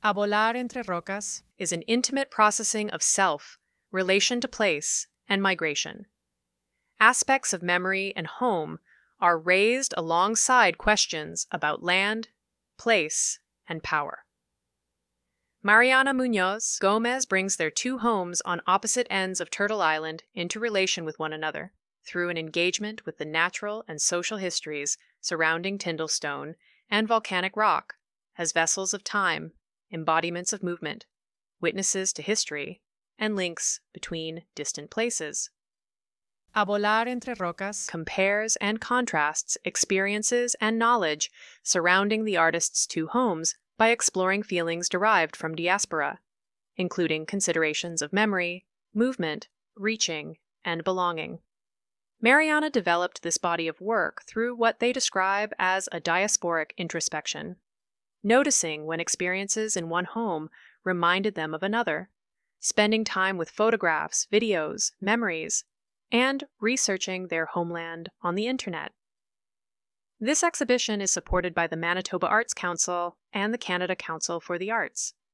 A volar entre rocas is an intimate processing of self, relation to place, and migration. Aspects of memory and home are raised alongside questions about land, place, and power. Mariana Munoz Gomez brings their two homes on opposite ends of Turtle Island into relation with one another through an engagement with the natural and social histories surrounding Tyndallstone and volcanic rock as vessels of time, embodiments of movement, witnesses to history, and links between distant places. A volar entre rocas Compares and contrasts experiences and knowledge surrounding the artist's two homes by exploring feelings derived from diaspora, including considerations of memory, movement, reaching, and belonging. Mariana developed this body of work through what they describe as a diasporic introspection, noticing when experiences in one home reminded them of another, spending time with photographs, videos, memories, and researching their homeland on the internet. This exhibition is supported by the Manitoba Arts Council and the Canada Council for the Arts.